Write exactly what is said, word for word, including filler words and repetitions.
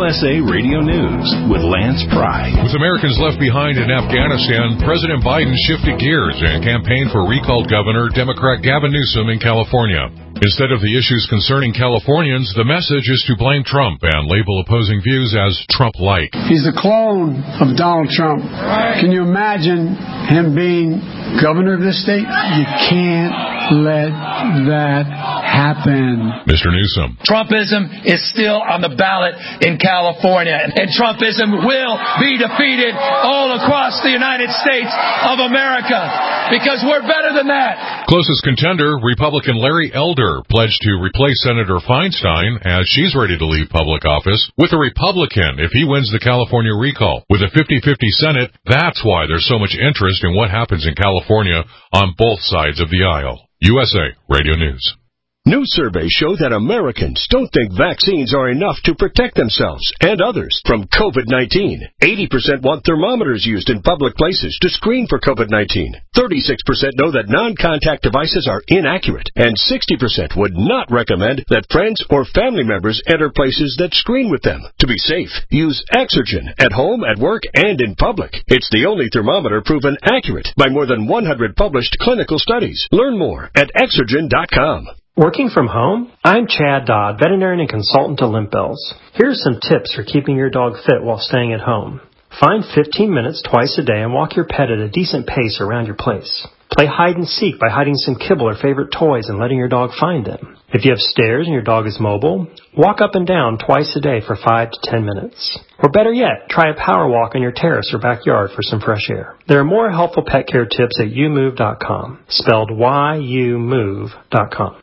U S A Radio News with Lance Pry. With Americans left behind in Afghanistan, President Biden shifted gears and campaigned for recalled Governor Democrat Gavin Newsom in California. Instead of the issues concerning Californians, the message is to blame Trump and label opposing views as Trump-like. He's a clone of Donald Trump. Can you imagine him being governor of this state? You can't let that happen. Mister Newsom. Trumpism is still on the ballot in California, and Trumpism will be defeated all across the United States of America, because we're better than that. Closest contender, Republican Larry Elder, pledged to replace Senator Feinstein as she's ready to leave public office with a Republican if he wins the California recall. With a fifty-fifty Senate, that's why there's so much interest in what happens in California on both sides of the aisle. U S A Radio News. New surveys show that Americans don't think vaccines are enough to protect themselves and others from COVID nineteen. eighty percent want thermometers used in public places to screen for COVID nineteen. thirty-six percent know that non-contact devices are inaccurate. And sixty percent would not recommend that friends or family members enter places that screen with them. To be safe, use Exergen at home, at work, and in public. It's the only thermometer proven accurate by more than one hundred published clinical studies. Learn more at Exergen dot com. Working from home? I'm Chad Dodd, veterinarian and consultant to Limp Bells. Here are some tips for keeping your dog fit while staying at home. Find fifteen minutes twice a day and walk your pet at a decent pace around your place. Play hide and seek by hiding some kibble or favorite toys and letting your dog find them. If you have stairs and your dog is mobile, walk up and down twice a day for five to ten minutes. Or better yet, try a power walk on your terrace or backyard for some fresh air. There are more helpful pet care tips at you move dot com, spelled Y U move dot com.